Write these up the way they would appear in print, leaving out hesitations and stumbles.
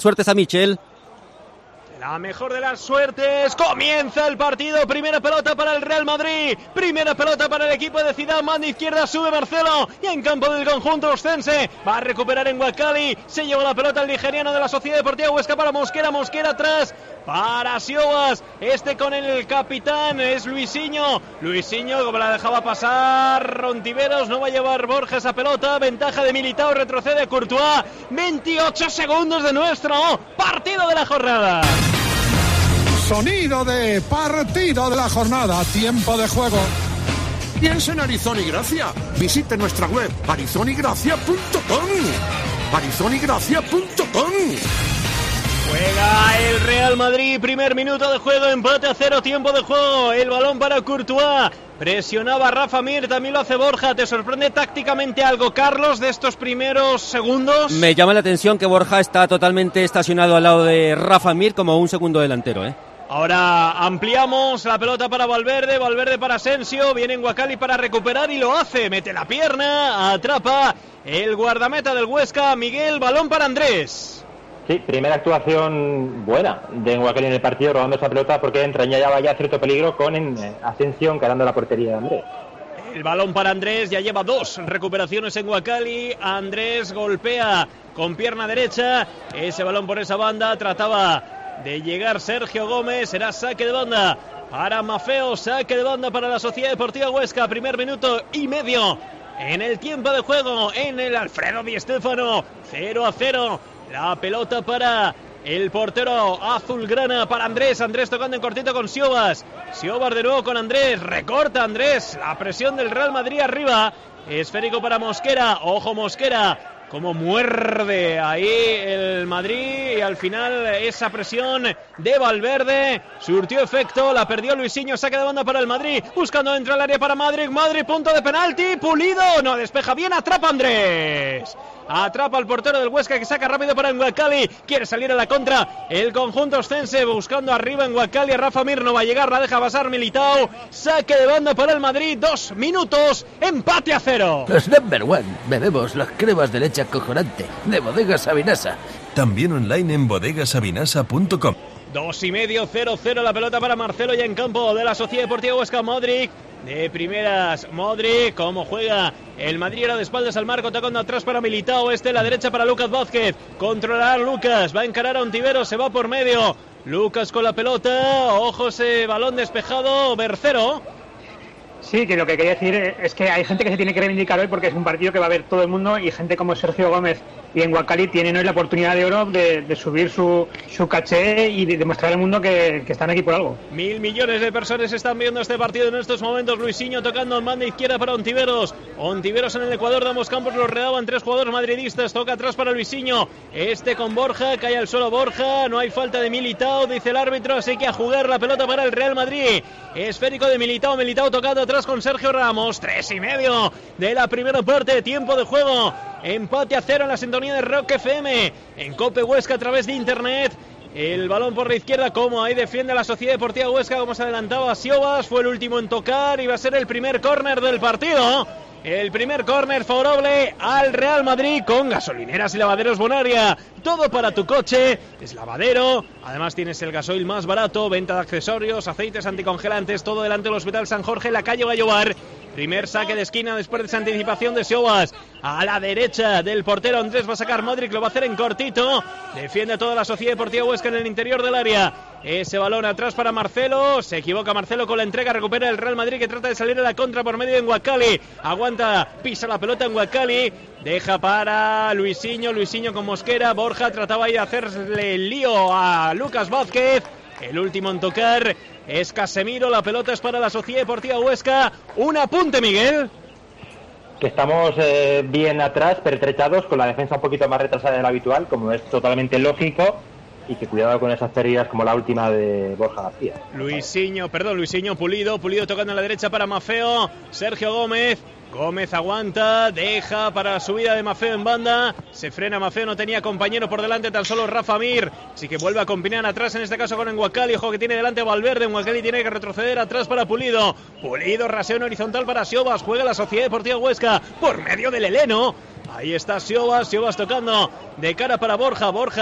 Suertes a Michel. La mejor de las suertes, comienza el partido, primera pelota para el Real Madrid, primera pelota para el equipo de Zidane, mano izquierda, sube Marcelo, y en campo del conjunto oscense, va a recuperar en Huacali, se lleva la pelota el nigeriano de la Sociedad Deportiva Huesca para Mosquera, Mosquera atrás, para Siobas, con el capitán es Luisinho, como la dejaba pasar Rontiveros, no va a llevar Borja esa pelota, ventaja de Militao, retrocede Courtois, 28 segundos de nuestro partido de la jornada. Sonido de partido de la jornada, tiempo de juego. Piensa en Arizón y Gracia. Visite nuestra web arizonigracia.com. arizonigracia.com. Juega el Real Madrid, primer minuto de juego, empate a 0, tiempo de juego, el balón para Courtois, presionaba a Rafa Mir, también lo hace Borja. ¿Te sorprende tácticamente algo, Carlos, de estos primeros segundos? Me llama la atención que Borja está totalmente estacionado al lado de Rafa Mir como un segundo delantero, Ahora ampliamos la pelota para Valverde, Valverde para Asensio, viene en Huacali para recuperar y lo hace, mete la pierna, atrapa el guardameta del Huesca, Miguel, balón para Andrés. Sí, primera actuación buena de Huacali en el partido, robando esa pelota porque entrañaba ya cierto peligro con Asensio encarando la portería de Andrés. El balón para Andrés, ya lleva 2 recuperaciones en Huacali, Andrés golpea con pierna derecha, ese balón por esa banda, trataba de llegar Sergio Gómez, será saque de banda para Maffeo, saque de banda para la Sociedad Deportiva Huesca, primer minuto y medio en el tiempo de juego en el Alfredo Di Stéfano, 0-0, la pelota para el portero azulgrana, para Andrés tocando en cortito con Siobas de nuevo con Andrés, recorta Andrés, la presión del Real Madrid arriba, esférico para Mosquera, ojo Mosquera, como muerde ahí el Madrid y al final esa presión de Valverde surtió efecto, la perdió Luisinho, saque de banda para el Madrid, buscando dentro del área para Madrid, punto de penalti, Pulido, no despeja bien, atrapa Andrés. Atrapa al portero del Huesca que saca rápido para Huacali, quiere salir a la contra el conjunto oscense buscando arriba en Huacali, Rafa Mir no va a llegar, la deja pasar Militao, saque de banda para el Madrid, 2 minutos, empate a 0. Los number one, bebemos las cremas de leche acojonante de Bodegas Sabinasa. También online en bodegasabinasa.com. 2:30, 0-0 la pelota para Marcelo ya en campo de la Sociedad Deportiva Huesca, Modric. De primeras, Modric, cómo juega el Madrid, era de espaldas al marco, tocando atrás para Militao, la derecha para Lucas Vázquez, controlar Lucas, va a encarar a Ontiveros, se va por medio, Lucas con la pelota, ojo ese balón despejado, Bercero. Sí, que lo que quería decir es que hay gente que se tiene que reivindicar hoy porque es un partido que va a ver todo el mundo y gente como Sergio Gómez y en Huacali tienen hoy la oportunidad de oro de subir su caché y de demostrar al mundo que están aquí por algo. 1.000 millones de personas están viendo este partido en estos momentos. Luisinho tocando en banda izquierda para Ontiveros en el Ecuador de ambos campos, lo redaban 3 jugadores madridistas, toca atrás para Luisinho, con Borja, cae al suelo Borja, no hay falta de Militao, dice el árbitro, así que a jugar la pelota para el Real Madrid, esférico de Militao tocando atrás con Sergio Ramos, 3:30 de la primera parte, tiempo de juego, empate a 0 en la sintonía de Rock FM, en Cope Huesca a través de internet. El balón por la izquierda, como ahí defiende la Sociedad Deportiva Huesca, como se adelantaba Siobas, fue el último en tocar y va a ser el primer córner del partido. El primer córner favorable al Real Madrid con gasolineras y lavaderos Bonaria. Todo para tu coche, es lavadero. Además tienes el gasoil más barato, venta de accesorios, aceites anticongelantes, todo delante del Hospital San Jorge, la calle Gallobar. Primer saque de esquina después de esa anticipación de Siobas. A la derecha del portero Andrés va a sacar Modric, lo va a hacer en cortito. Defiende toda la Sociedad Deportiva Huesca en el interior del área. Ese balón atrás para Marcelo, se equivoca Marcelo con la entrega, recupera el Real Madrid que trata de salir a la contra por medio de Huacali, aguanta, pisa la pelota en Huacali, deja para Luisinho con Mosquera, Borja trataba ahí de hacerle el lío a Lucas Vázquez, el último en tocar es Casemiro, la pelota es para la Sociedad Deportiva Huesca, un apunte Miguel. Que estamos bien atrás, pertrechados, con la defensa un poquito más retrasada de lo habitual, como es totalmente lógico. Y que cuidado con esas pérdidas como la última de Borja García. Luisinho, Pulido tocando a la derecha para Maffeo, Sergio Gómez aguanta, deja para la subida de Maffeo en banda, se frena Maffeo, no tenía compañero por delante, tan solo Rafa Mir, así que vuelve a combinar atrás, en este caso con Huacali, ojo que tiene delante Valverde, Huacali tiene que retroceder atrás para Pulido, raseo en horizontal para Siobas, juega la Sociedad Deportiva Huesca por medio del Heleno, ahí está Siobas tocando de cara para Borja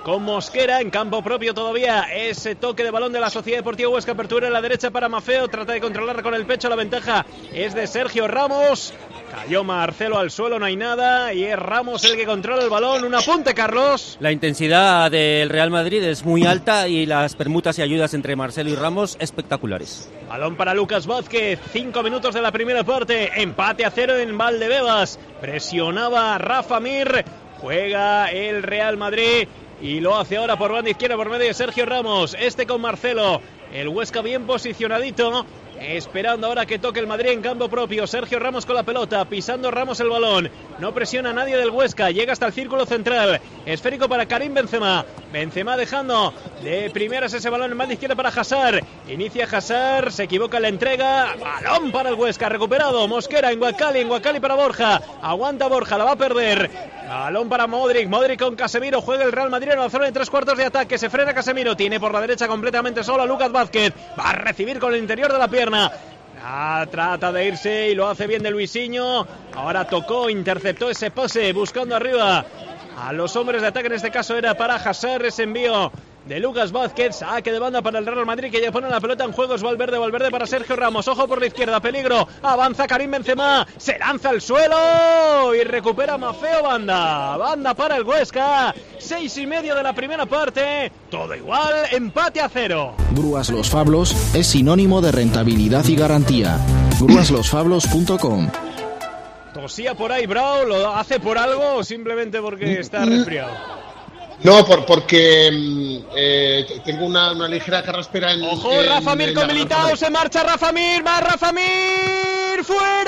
con Mosquera en campo propio todavía. Ese toque de balón de la Sociedad Deportiva Huesca, apertura en la derecha para Mafeo, trata de controlar con el pecho, la ventaja es de Sergio Ramos. Cayó Marcelo al suelo, no hay nada, y es Ramos el que controla el balón. Un apunte, Carlos. La intensidad del Real Madrid es muy alta y las permutas y ayudas entre Marcelo y Ramos espectaculares. Balón para Lucas Vázquez, 5 minutos de la primera parte, empate a 0 en Valdebebas. Presionaba Rafa Mir, juega el Real Madrid y lo hace ahora por banda izquierda por medio de Sergio Ramos. Con Marcelo, el Huesca bien posicionadito, esperando ahora que toque el Madrid en campo propio. Sergio Ramos con la pelota, pisando Ramos el balón, no presiona a nadie del Huesca, llega hasta el círculo central, esférico para Karim Benzema. Benzema dejando de primeras ese balón en banda izquierda para Hazard, inicia Hazard, se equivoca en la entrega, balón para el Huesca, recuperado Mosquera en Guacali para Borja, aguanta Borja, la va a perder, balón para Modric con Casemiro, juega el Real Madrid en la zona de 3/4 de ataque, se frena Casemiro, tiene por la derecha completamente solo a Lucas Vázquez, va a recibir con el interior de la pierna. Trata de irse y lo hace bien de Luisinho. Ahora tocó, interceptó ese pase buscando arriba a los hombres de ataque. En este caso era para Hazard ese envío de Lucas Vázquez. Saque de banda para el Real Madrid, que ya pone la pelota en juego. Es Valverde para Sergio Ramos. Ojo por la izquierda, peligro. Avanza Karim Benzema, se lanza al suelo y recupera Mafeo. Banda para el Huesca. 6:30 de la primera parte. Todo igual, empate a 0. Grúas Los Fablos es sinónimo de rentabilidad y garantía. Grúaslosfablos.com. Tosía por ahí Brau, ¿lo hace por algo o simplemente porque está resfriado? No, porque tengo una ligera carraspera en... ¡Ojo, Rafa Mir con Militao! ¡Se marcha Rafa Mir! ¡Va Rafa Mir!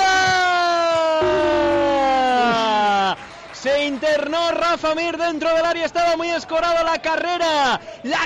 ¡Fuera! Se internó Rafa Mir dentro del área, estaba muy escorado la carrera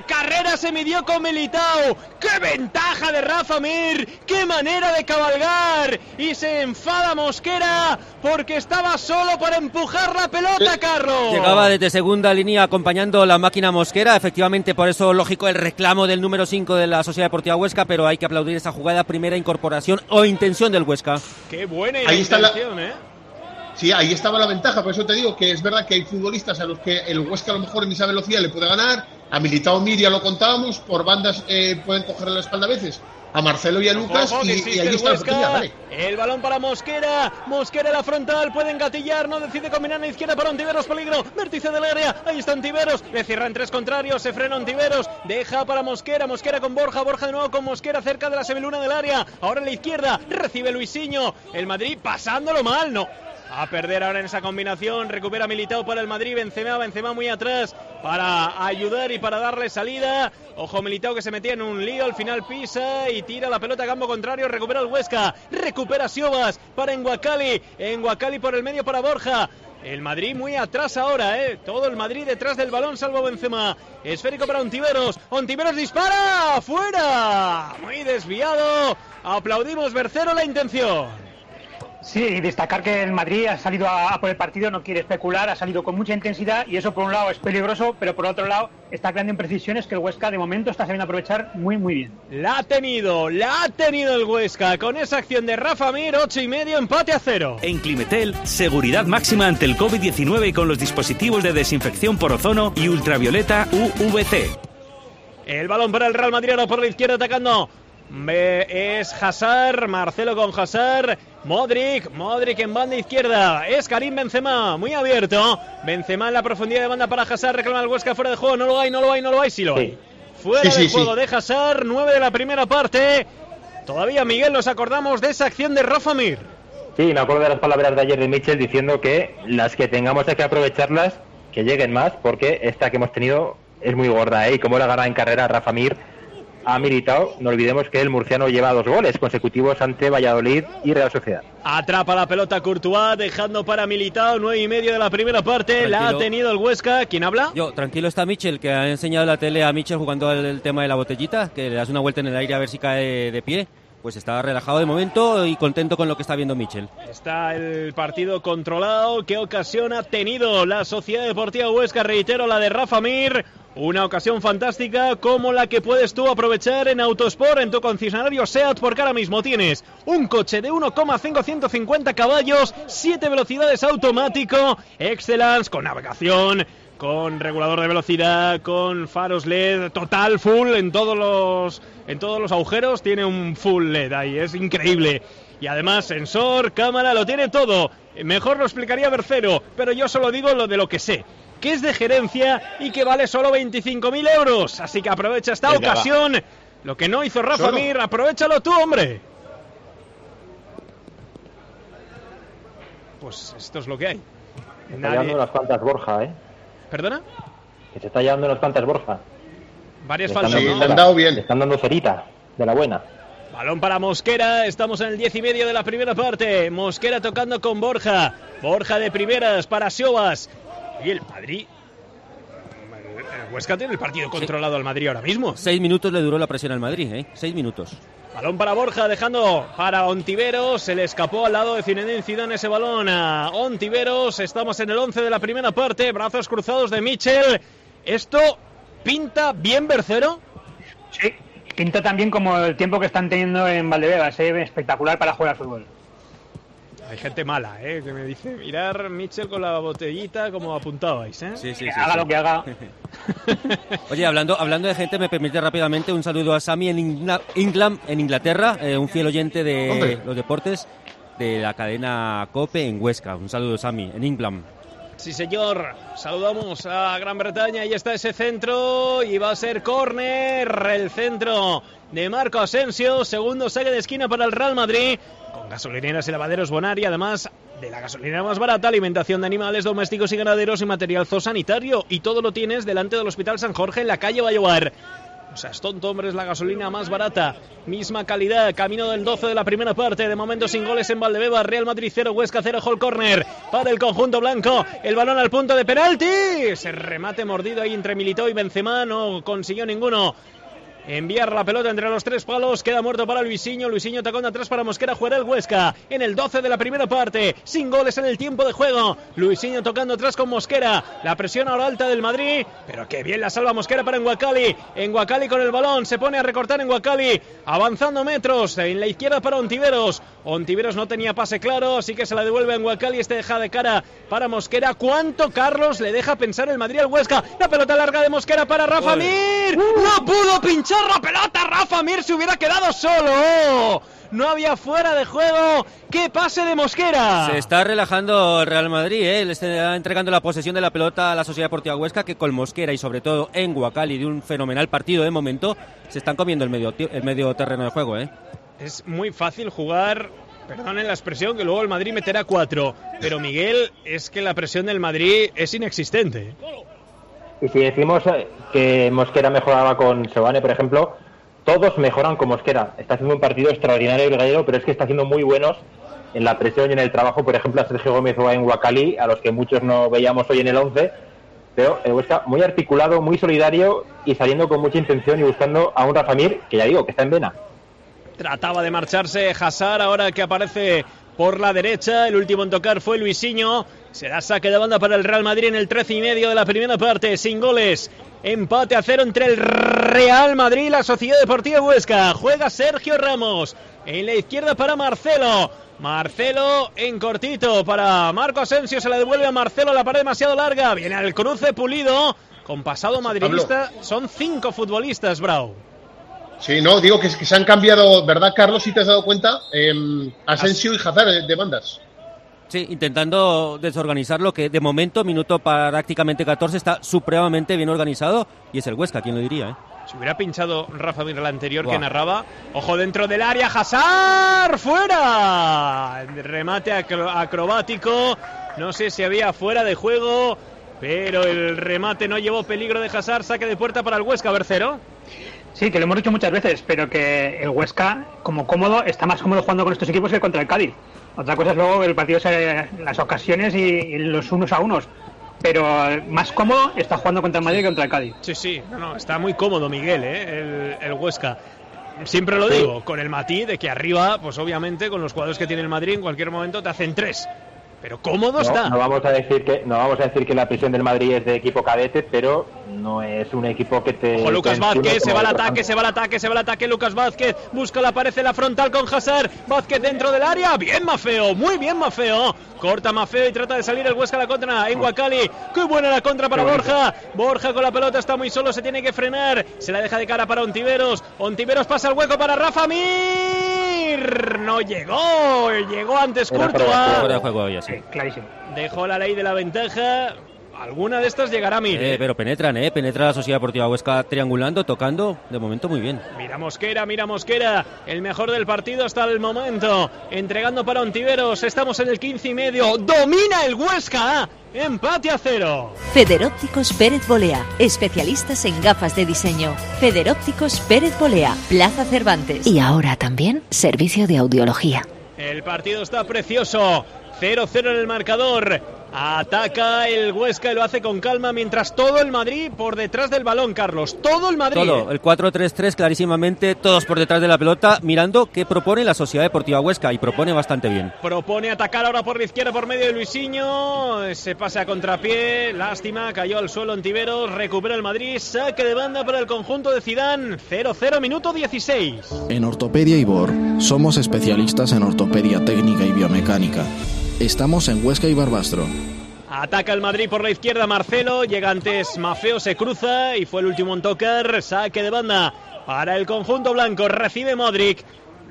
se midió con Militao. ¡Qué ventaja de Rafa Mir! ¡Qué manera de cabalgar! Y se enfada Mosquera porque estaba solo para empujar la pelota, Carlos. Llegaba desde segunda línea acompañando la máquina Mosquera, efectivamente, por eso lógico el reclamo del número 5 de la Sociedad Deportiva Huesca, pero hay que aplaudir esa jugada, primera incorporación o intención del Huesca. ¡Qué buena ahí intención, Sí, ahí estaba la ventaja, por eso te digo que es verdad que hay futbolistas a los que el Huesca a lo mejor en esa velocidad le puede ganar. A Militao Mir ya lo contábamos, por bandas pueden cogerle la espalda a veces a Marcelo y a Lucas, y ahí está la oportunidad, vale. El balón para Mosquera en la frontal, puede engatillar, no decide combinar en la izquierda para Ontiveros, peligro, vértice del área, ahí está Ontiveros, le cierra en tres contrarios, se frena Ontiveros, deja para Mosquera con Borja de nuevo con Mosquera cerca de la semiluna del área, ahora en la izquierda, recibe Luisinho, el Madrid pasándolo mal, no. A perder ahora en esa combinación, recupera Militao para el Madrid, Benzema muy atrás para ayudar y para darle salida. Ojo Militao que se metía en un lío, al final pisa y tira la pelota a campo contrario, recupera el Huesca, recupera Siobas para Enguacali por el medio para Borja. El Madrid muy atrás ahora, todo el Madrid detrás del balón salvo Benzema. Esférico para Ontiveros dispara, fuera, muy desviado. Aplaudimos Bercero la intención. Sí, y destacar que el Madrid ha salido a por el partido, no quiere especular, ha salido con mucha intensidad y eso por un lado es peligroso, pero por otro lado está creando imprecisiones que el Huesca de momento está sabiendo aprovechar muy bien. La ha tenido el Huesca con esa acción de Rafa Mir, 8:30, empate a 0. En Climetel, seguridad máxima ante el COVID-19 con los dispositivos de desinfección por ozono y ultravioleta UVC. El balón para el Real Madrid ahora por la izquierda atacando. Es Hazard, Marcelo con Hazard, Modric en banda izquierda, es Karim Benzema, muy abierto, Benzema en la profundidad de banda para Hazard, reclama el Huesca fuera de juego, no lo hay, sí lo hay, fuera de juego de Hazard, 9 de la primera parte, todavía Miguel nos acordamos de esa acción de Rafa Mir. Sí, me acuerdo de las palabras de ayer de Michel diciendo que las que tengamos hay que aprovecharlas, que lleguen más, porque esta que hemos tenido es muy gorda, y como la gana en carrera Rafa Mir ha Militao, no olvidemos que el murciano lleva 2 goles consecutivos ante Valladolid y Real Sociedad. Atrapa la pelota Courtois, dejando para Militao, 9:30 de la primera parte, tranquilo. La ha tenido el Huesca. ¿Quién habla? Yo, tranquilo está Michel, que ha enseñado la tele a Michel jugando el tema de la botellita, que le das una vuelta en el aire a ver si cae de pie. Pues está relajado de momento y contento con lo que está viendo Michel. Está el partido controlado. ¿Qué ocasión ha tenido la Sociedad Deportiva Huesca? Reitero, la de Rafa Mir. Una ocasión fantástica como la que puedes tú aprovechar en Autosport, en tu concesionario SEAT, porque ahora mismo tienes un coche de 1,5 150 caballos, 7 velocidades automático, Excellence con navegación, con regulador de velocidad, con faros LED, total full en todos los agujeros, tiene un full LED ahí, es increíble. Y además sensor, cámara, lo tiene todo. Mejor lo explicaría Bercero, pero yo solo digo lo de lo que sé, que es de gerencia y que vale solo 25.000 euros. Así que aprovecha esta ocasión. Va. Lo que no hizo Rafa Mir, aprovéchalo tú, hombre. Pues esto es lo que hay. Se está llevando unas cuantas Borja, ¿eh? ¿Perdona? Que se está llevando unas cuantas Borja. Varias faltas, ¿no? Le han dado bien. Le están dando cerita, de la buena. Balón para Mosquera, estamos en el 10 y medio de la primera parte. Mosquera tocando con Borja. Borja de primeras para Siobas. Y el Madrid... El Huesca tiene el partido controlado al Madrid ahora mismo. 6 minutos le duró la presión al Madrid, ¿eh? 6 minutos. Balón para Borja, dejando para Ontiveros. Se le escapó al lado de Zinedine Zidane ese balón a Ontiveros. Estamos en el 11 de la primera parte. Brazos cruzados de Michel. ¿Esto pinta bien, Bercero? Sí, pinta también como el tiempo que están teniendo en Valdebebas. Espectacular para jugar al fútbol. Hay gente mala, que me dice, mirar Mitchell con la botellita como apuntabais, Sí, haga lo que haga. Oye, hablando de gente, me permite rápidamente un saludo a Sami en England, en Inglaterra, un fiel oyente de los deportes de la cadena COPE en Huesca. Un saludo, Sami, en England. Sí, señor. Saludamos a Gran Bretaña. Ahí está ese centro y va a ser córner. El centro de Marco Asensio. Segundo saque de esquina para el Real Madrid. Con gasolineras y lavaderos Bonari, además de la gasolinera más barata, alimentación de animales domésticos y ganaderos y material zoosanitario. Y todo lo tienes delante del Hospital San Jorge en la calle Vallovar. O sea, es tonto, hombre, es la gasolina más barata. Misma calidad, camino del 12 de la primera parte. De momento sin goles en Valdebebas. Real Madrid 0, Huesca 0, Hall corner para el conjunto blanco. El balón al punto de penalti. Ese remate mordido ahí entre Militao y Benzema. No consiguió ninguno enviar la pelota entre los tres palos. Queda muerto para Luisinho. Luisinho tocando atrás para Mosquera. Juega el Huesca en el 12 de la primera parte. Sin goles en el tiempo de juego. Luisinho tocando atrás con Mosquera. La presión ahora alta del Madrid. Pero qué bien la salva Mosquera para Enguacali. Enguacali con el balón. Se pone a recortar Enguacali. Avanzando metros. En la izquierda para Ontiveros. Ontiveros no tenía pase claro. Así que se la devuelve a Enguacali. Este deja de cara para Mosquera. ¿Cuánto, Carlos, le deja pensar el Madrid al Huesca? La pelota larga de Mosquera para Rafa Mir. No pudo pinchar la pelota. Rafa Mir se hubiera quedado solo. No había fuera de juego. ¡Qué pase de Mosquera! Se está relajando el Real Madrid, Le está entregando la posesión de la pelota a la Sociedad Deportiva Huesca, que con Mosquera y sobre todo en Enguacali, de un fenomenal partido de momento, se están comiendo el medio terreno de juego, Es muy fácil jugar, perdonen la expresión, que luego el Madrid meterá 4. Pero Miguel, es que la presión del Madrid es inexistente. Y si decimos que Mosquera mejoraba con Seoane, por ejemplo, todos mejoran con Mosquera. Está haciendo un partido extraordinario el gallego, pero es que está haciendo muy buenos en la presión y en el trabajo. Por ejemplo, a Sergio Gómez o a Enguacali, a los que muchos no veíamos hoy en el 11. Pero el Huesca muy articulado, muy solidario y saliendo con mucha intención y buscando a un Rafa Mir, que ya digo, que está en vena. Trataba de marcharse Hazard, ahora que aparece por la derecha. El último en tocar fue Luisinho. Será saque de banda para el Real Madrid en el 13 y medio de la primera parte. Sin goles. Empate a 0 entre el Real Madrid y la Sociedad Deportiva Huesca. Juega Sergio Ramos. En la izquierda para Marcelo. Marcelo en cortito para Marco Asensio. Se la devuelve a Marcelo. La pared demasiado larga. Viene al cruce Pulido. Con pasado madridista. Son 5 futbolistas, Brau. Sí, no, digo que se han cambiado, ¿verdad, Carlos? Si te has dado cuenta, Asensio y Hazard de bandas. Sí, intentando desorganizarlo, que de momento, minuto prácticamente 14, está supremamente bien organizado, y es el Huesca, ¿quién lo diría? Si hubiera pinchado Rafa Mir, el anterior que narraba, ojo dentro del área, Hazard, fuera, remate acrobático, no sé si había fuera de juego, pero el remate no llevó peligro de Hazard, saque de puerta para el Huesca, Bercero. Sí, que lo hemos dicho muchas veces, pero que el Huesca, como cómodo, está más cómodo jugando con estos equipos que contra el Cádiz. Otra cosa es luego el partido, las ocasiones y los unos a unos. Pero más cómodo está jugando contra el Madrid que contra el Cádiz. Sí, no, está muy cómodo Miguel, el Huesca. Siempre lo digo, con el matiz de que arriba, pues obviamente, con los jugadores que tiene el Madrid, en cualquier momento te hacen 3. Pero cómodo está. No vamos a decir que la presión del Madrid es de equipo cadete, pero no es un equipo que te... Ojo, Lucas Vázquez, se va al ataque, Lucas Vázquez, busca la pared en la frontal con Hazard, Vázquez dentro del área, bien Maffeo, muy bien Maffeo, corta Maffeo y trata de salir el Huesca a la contra en Guacali, qué buena la contra para Borja con la pelota, está muy solo, se tiene que frenar, se la deja de cara para Ontiveros pasa el hueco para Rafa Mir, no llegó antes Courtois, clarísimo. Dejó la ley de la ventaja. Alguna de estas llegará Mir. Pero penetra la Sociedad Deportiva Huesca triangulando, tocando, de momento muy bien. Mira Mosquera, el mejor del partido hasta el momento, entregando para Ontiveros, estamos en el 15:30, domina el Huesca, empate a 0. Federópticos Pérez Bolea, especialistas en gafas de diseño. Federópticos Pérez Bolea, Plaza Cervantes. Y ahora también servicio de audiología. El partido está precioso, 0-0 en el marcador. Ataca el Huesca y lo hace con calma, mientras todo el Madrid por detrás del balón, Carlos. Todo el Madrid. Todo, el 4-3-3 clarísimamente, todos por detrás de la pelota, mirando qué propone la Sociedad Deportiva Huesca, y propone bastante bien. Propone atacar ahora por la izquierda por medio de Luisinho, se pasa a contrapié, lástima, cayó al suelo Ontiveros, recupera el Madrid, saque de banda para el conjunto de Zidane, 0-0, minuto 16. En Ortopedia Ibor somos especialistas en ortopedia técnica y biomecánica. Estamos en Huesca y Barbastro. Ataca el Madrid por la izquierda, Marcelo, llega antes Maffeo, se cruza y fue el último en tocar, saque de banda para el conjunto blanco, recibe Modric.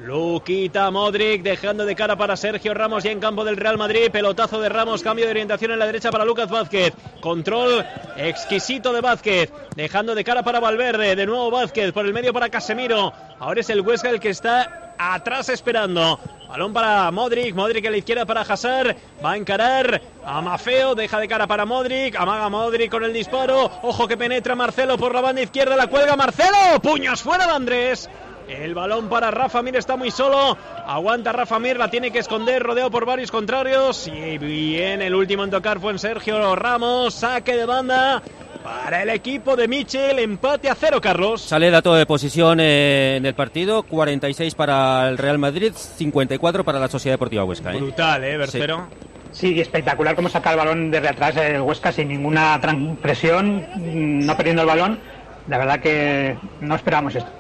Luquita Modric dejando de cara para Sergio Ramos ya en campo del Real Madrid, pelotazo de Ramos, cambio de orientación en la derecha para Lucas Vázquez, control exquisito de Vázquez, dejando de cara para Valverde, de nuevo Vázquez por el medio para Casemiro, ahora es el Huesca el que está atrás esperando, balón para Modric a la izquierda para Hazard, va a encarar a Maffeo, deja de cara para Modric, amaga Modric con el disparo, ojo que penetra Marcelo por la banda izquierda, la cuelga Marcelo, puños fuera de Andrés. El balón para Rafa Mir, está muy solo, aguanta Rafa Mir, la tiene que esconder, rodeado por varios contrarios, y bien, el último en tocar fue en Sergio Ramos, saque de banda para el equipo de Michel, empate a 0, Carlos. Sale dato de posición en el partido, 46 para el Real Madrid, 54 para la Sociedad Deportiva Huesca. Brutal, Bercero. Sí, espectacular cómo saca el balón desde atrás el Huesca sin ninguna presión, no perdiendo el balón, la verdad que no esperábamos esto.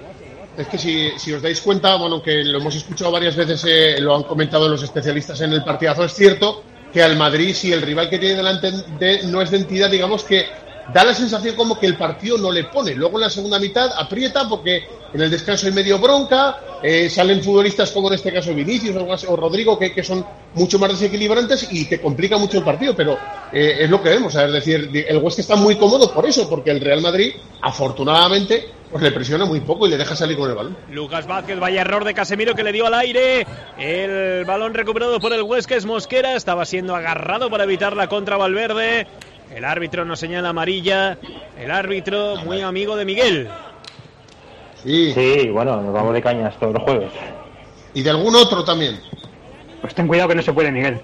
Es que si os dais cuenta, bueno, que lo hemos escuchado varias veces, lo han comentado los especialistas en el partidazo, es cierto que al Madrid, si el rival que tiene delante no es de entidad, digamos que da la sensación como que el partido no le pone. Luego en la segunda mitad aprieta porque en el descanso hay medio bronca, salen futbolistas como en este caso Vinicius o Rodrigo que son mucho más desequilibrantes y te complica mucho el partido, pero es lo que vemos, es decir, el Huesca está muy cómodo por eso, porque el Real Madrid afortunadamente pues le presiona muy poco y le deja salir con el balón. Lucas Vázquez, vaya error de Casemiro que le dio al aire, el balón recuperado por el Huesca es Mosquera, estaba siendo agarrado para evitar la contra Valverde. El árbitro nos señala amarilla. El árbitro muy amigo de Miguel. Sí, bueno, nos vamos de cañas todos los jueves. Y de algún otro también. Pues ten cuidado que no se puede, Miguel.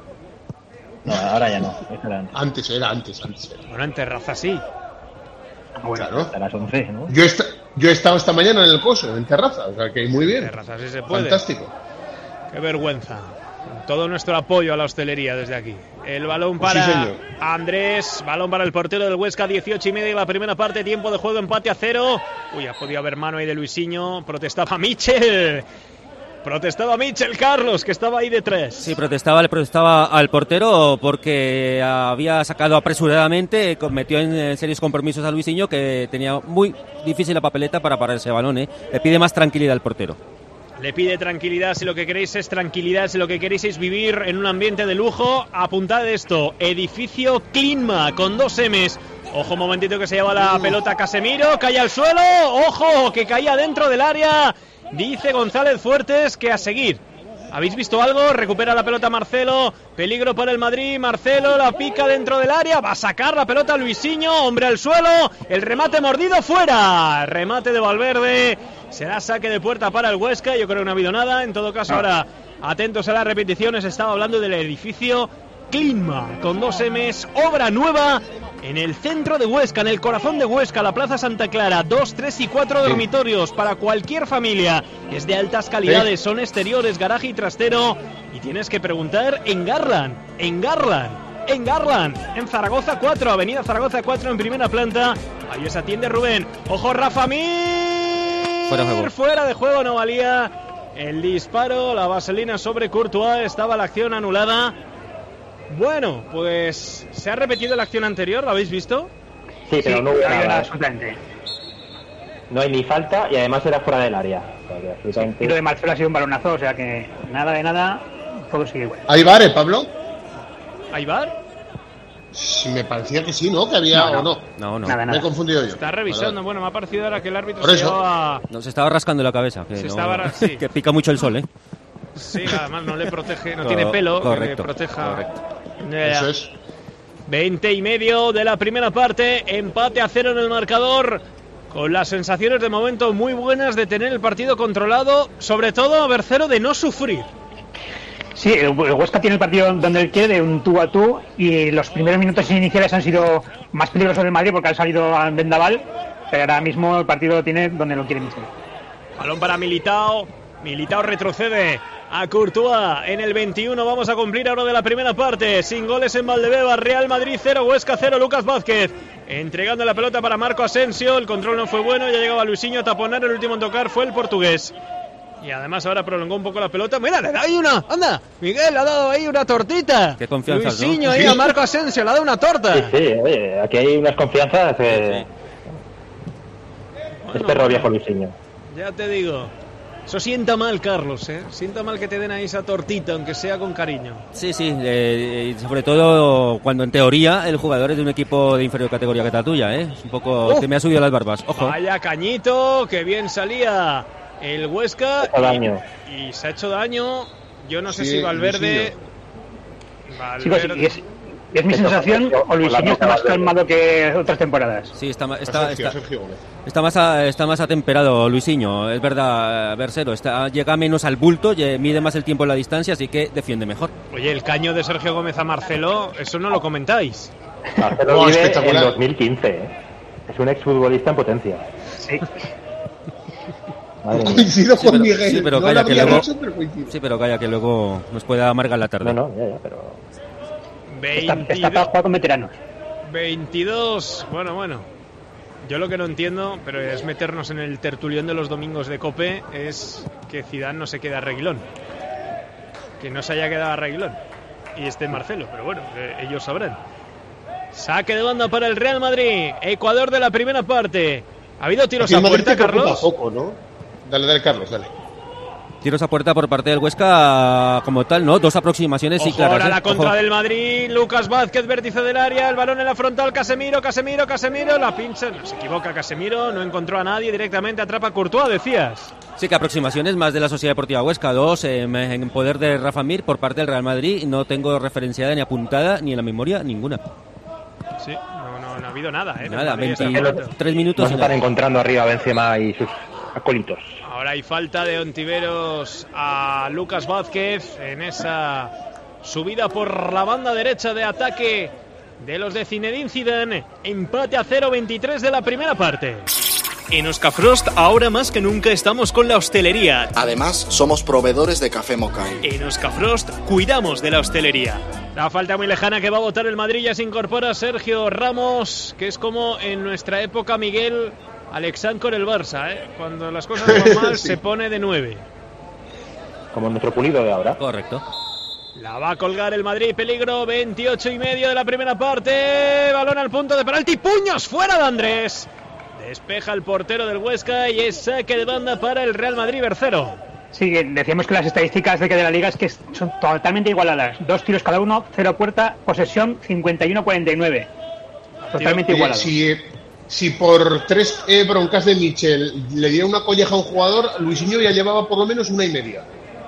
No, ahora ya no. Antes era. Bueno, en Terraza sí. Bueno, claro. A las 11, ¿no? Yo he estado esta mañana en el Coso, en Terraza, o sea que muy bien. Terraza sí se puede. Fantástico. Qué vergüenza. Todo nuestro apoyo a la hostelería desde aquí. El balón para Andrés, balón para el portero del Huesca, 18:30 de la primera parte, tiempo de juego, empate a 0. Uy, ha podido haber mano ahí de Luisinho, protestaba Michel, Carlos, que estaba ahí detrás. Sí, protestaba al portero porque había sacado apresuradamente, metió en serios compromisos a Luisinho, que tenía muy difícil la papeleta para parar ese balón, Le pide más tranquilidad al portero. Le pide tranquilidad, si lo que queréis es tranquilidad, si lo que queréis es vivir en un ambiente de lujo, apuntad esto, edificio Clinma, con 2 M's. Ojo, un momentito que se lleva la pelota Casemiro, cae al suelo, ojo, que caía dentro del área, dice González Fuertes que a seguir. ¿Habéis visto algo? Recupera la pelota Marcelo, peligro para el Madrid, Marcelo la pica dentro del área, va a sacar la pelota Luisinho, hombre al suelo, el remate mordido fuera, remate de Valverde, será saque de puerta para el Huesca, yo creo que no ha habido nada, en todo caso ahora atentos a las repeticiones, estaba hablando del edificio Clinma, con 2 M's, obra nueva en el centro de Huesca, en el corazón de Huesca, la Plaza Santa Clara. 2, 3 y 4 dormitorios para cualquier familia. Es de altas calidades, son exteriores, garaje y trastero. Y tienes que preguntar en Garland, en Zaragoza 4, Avenida Zaragoza 4, en primera planta. Ahí os atiende Rubén. ¡Ojo, Rafa Mir! Fuera de juego, no valía el disparo, la vaselina sobre Courtois, estaba la acción anulada. Bueno, pues se ha repetido la acción anterior, ¿lo habéis visto? Sí, pero no hubo nada. Absolutamente. No hay ni falta y además era fuera del área. O sea, Y lo de Marcelo ha sido un balonazo, o sea que nada de nada, todo sigue igual. ¿Hay VAR, Pablo? ¿Hay VAR? Sí, me parecía que sí, ¿no? Que había o no. No. Nada. Me he confundido yo. Está revisando, Vale. bueno, me ha parecido ahora que el árbitro Por se eso. llevaba... No, se estaba rascando la cabeza. Que, Sí. que pica mucho el sol, ¿eh? Sí, además no le protege, no tiene pelo que le proteja. Eso es. 20 y medio de la primera parte, empate a 0 en el marcador, con las sensaciones de momento muy buenas de tener el partido controlado, sobre todo Bercero de no sufrir. Sí, el Huesca tiene el partido donde él quiere, de un tú a tú, y los primeros minutos iniciales han sido más peligrosos del Madrid porque han salido a vendaval, pero ahora mismo el partido lo tiene donde lo quiere Michel. Balón para Militao retrocede a Courtois en el 21. Vamos a cumplir ahora de la primera parte, sin goles en Valdebebas. Real Madrid 0, Huesca 0. Lucas Vázquez entregando la pelota para Marco Asensio, el control no fue bueno, ya llegaba Luisinho a taponar, el último en tocar fue el portugués. Y además ahora prolongó un poco la pelota. Mira, le da ahí una, anda, Miguel le ha dado ahí una tortita. Qué confianza, Luisinho, ¿no? ahí a Marco Asensio, le ha dado una torta. Sí, oye, aquí hay unas confianzas. Bueno, es perro viejo Luisinho. Ya te digo. Eso sienta mal, Carlos, ¿eh? Sienta mal que te den ahí esa tortita, aunque sea con cariño. Sí, sobre todo cuando en teoría el jugador es de un equipo de inferior categoría que la tuya, ¿eh? Es un poco... Se me ha subido las barbas, ojo. Vaya cañito, que bien salía el Huesca. Y se ha hecho daño. Yo no sé si Valverde... Chicos, es mi sensación, o Luisinho está más calmado que otras temporadas. Sí, está más atemperado Luisinho, es verdad, Bercero. Llega menos al bulto, mide más el tiempo en la distancia, así que defiende mejor. Oye, el caño de Sergio Gómez a Marcelo, eso no lo comentáis. Marcelo vive en 2015, ¿eh? Es un exfutbolista en potencia. Sí. Coincido con Miguel. Sí, pero no calla, que luego, mucho, pero coincido. que luego nos puede amargar la tarde. No, ya, pero... Está para jugar con veteranos. 22, bueno. Yo lo que no entiendo, pero es meternos en el tertulión de los domingos de COPE, es que Zidane no se quede a Reguilón. Que no se haya quedado a Reguilón. Y esté Marcelo, pero bueno, ellos sabrán. Saque de banda para el Real Madrid. Ecuador de la primera parte. ¿Ha habido tiros a puerta, Carlos? Poco, ¿no? Dale, Carlos, dale. Tiros a puerta por parte del Huesca como tal, ¿no? Dos aproximaciones y claras. Ahora la contra del Madrid, Lucas Vázquez, vértice del área, el balón en la frontal, Casemiro, la pincha, no se equivoca Casemiro, no encontró a nadie, directamente atrapa a Courtois, decías. Sí, que aproximaciones más de la Sociedad Deportiva Huesca, dos en poder de Rafa Mir por parte del Real Madrid, no tengo referenciada ni apuntada ni en la memoria ninguna. Sí, no ha habido nada, Nada, 23 minutos. Se están encontrando arriba Benzema y sus acólitos. Ahora hay falta de Ontiveros a Lucas Vázquez en esa subida por la banda derecha de ataque de los de Zinedine Zidane. Empate a 0, 23 de la primera parte. En Oscafrost ahora más que nunca estamos con la hostelería. Además, somos proveedores de café Mokai. En Oscafrost cuidamos de la hostelería. La falta muy lejana que va a botar el Madrid, ya se incorpora Sergio Ramos, que es como en nuestra época Miguel Alexandre con el Barça, ¿eh? Cuando las cosas van mal sí. Se pone de 9. Como nuestro Pulido de ahora. Correcto. La va a colgar el Madrid, peligro, 28 y medio de la primera parte. Balón al punto de penalti, puños fuera de Andrés. Despeja el portero del Huesca y es saque de banda para el Real Madrid, Bercero. Sí, decíamos que las estadísticas de la Liga es que son totalmente igualadas. 2 tiros cada uno, 0 puerta, posesión 51-49. Totalmente igualadas. Si por 3 broncas de Michel le diera una colleja a un jugador, Luisinho ya llevaba por lo menos 1,5.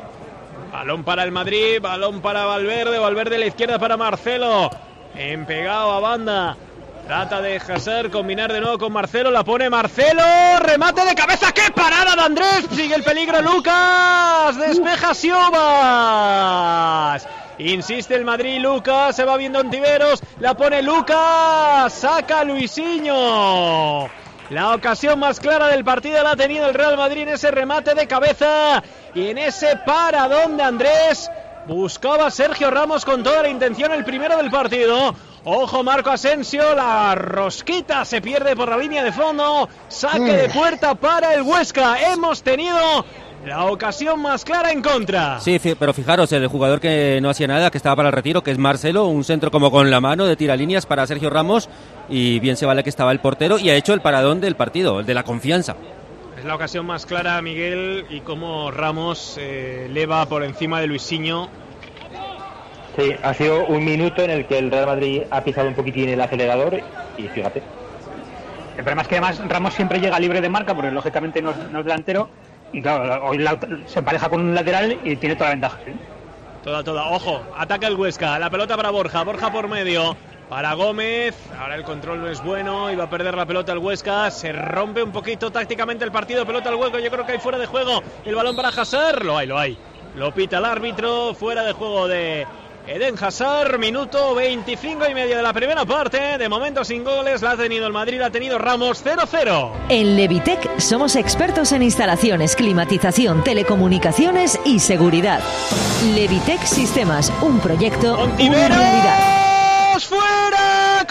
Balón para el Madrid, balón para Valverde a la izquierda para Marcelo. Empegado a banda. Trata de Hazard combinar de nuevo con Marcelo, la pone Marcelo, remate de cabeza, ¡qué parada de Andrés! Sigue el peligro Lucas, despeja Siobas. Insiste el Madrid, Lucas, se va viendo Ontiveros, la pone Lucas, saca Luisinho. La ocasión más clara del partido la ha tenido el Real Madrid en ese remate de cabeza y en ese paradón de Andrés. Buscaba Sergio Ramos con toda la intención, el primero del partido. Ojo Marco Asensio, la rosquita se pierde por la línea de fondo. Saque de puerta para el Huesca. Hemos tenido la ocasión más clara en contra. Sí, pero fijaros, el jugador que no hacía nada, que estaba para el retiro, que es Marcelo, un centro como con la mano de tiralíneas para Sergio Ramos, y bien se vale que estaba el portero y ha hecho el paradón del partido, el de la confianza. Es la ocasión más clara, Miguel, y como Ramos eleva por encima de Luisinho. Sí, ha sido un minuto en el que el Real Madrid ha pisado un poquitín el acelerador y fíjate. El problema es que además Ramos siempre llega libre de marca porque lógicamente no es delantero y claro, hoy se empareja con un lateral y tiene toda la ventaja. ¿Sí? Toda. Ojo, ataca el Huesca, la pelota para Borja por medio. Para Gómez, ahora el control no es bueno, iba a perder la pelota el Huesca, se rompe un poquito tácticamente el partido, pelota al hueco, yo creo que hay fuera de juego, el balón para Hazard, lo hay, lo pita el árbitro, fuera de juego de Eden Hazard, minuto 25 y medio de la primera parte, de momento sin goles, la ha tenido el Madrid, la ha tenido Ramos, 0-0. En Levitec somos expertos en instalaciones, climatización, telecomunicaciones y seguridad. Levitec Sistemas, un proyecto, una realidad. ¡Fuera!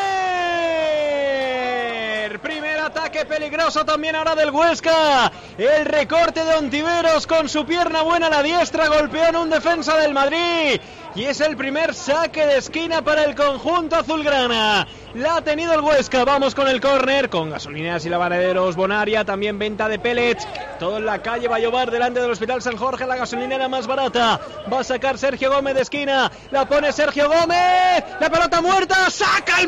¡Córner! Primer ataque peligroso también ahora del Huesca. El recorte de Ontiveros con su pierna buena a la diestra golpeó en un defensa del Madrid. Y es el primer saque de esquina para el conjunto azulgrana. La ha tenido el Huesca. Vamos con el córner, con gasolineras y lavaderos Bonaria, también venta de pellets. Todo en la calle Vallobar, delante del Hospital San Jorge, la gasolinera más barata. Va a sacar Sergio Gómez de esquina. La pone Sergio Gómez. La pelota muerta. ¡Saca el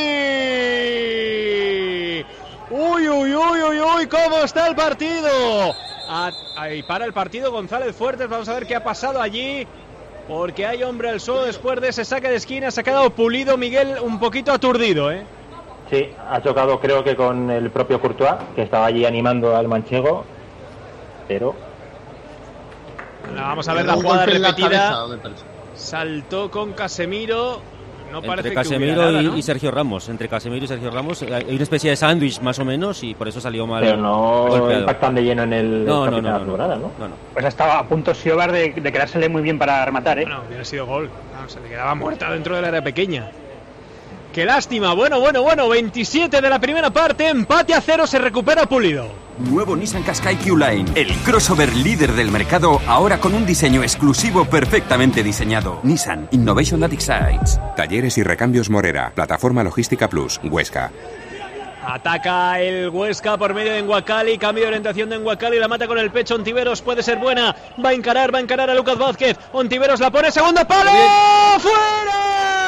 Madrid! ¡Uy! ¿Cómo está el partido? Ahí para el partido González Fuertes. Vamos a ver qué ha pasado allí. Porque hay hombre al suelo después de ese saque de esquina. Se ha quedado Pulido, Miguel, un poquito aturdido, ¿eh? Sí, ha chocado creo que con el propio Courtois, que estaba allí animando al manchego, pero... Ahora vamos a ver la jugada repetida. Saltó con Casemiro. No parece entre Casemiro y Sergio Ramos. Entre Casemiro y Sergio Ramos hay una especie de sándwich más o menos y por eso salió mal. Pero no golpeado. impactan de lleno en el... No. Pues estaba a punto Siobar de quedársele muy bien para rematar, ¿eh? Bueno, hubiera sido gol. No, se le quedaba muerta dentro del área pequeña. ¡Qué lástima! Bueno, 27 de la primera parte, empate a 0, se recupera Pulido. Nuevo Nissan Qashqai Q-Line, el crossover líder del mercado, ahora con un diseño exclusivo perfectamente diseñado. Nissan Innovation that excites. Talleres y recambios Morera, Plataforma Logística Plus, Huesca. Ataca el Huesca por medio de Nguacali, cambio de orientación de Nguacali, la mata con el pecho, Ontiveros puede ser buena, va a encarar a Lucas Vázquez, Ontiveros la pone, segundo palo, ¡fuera!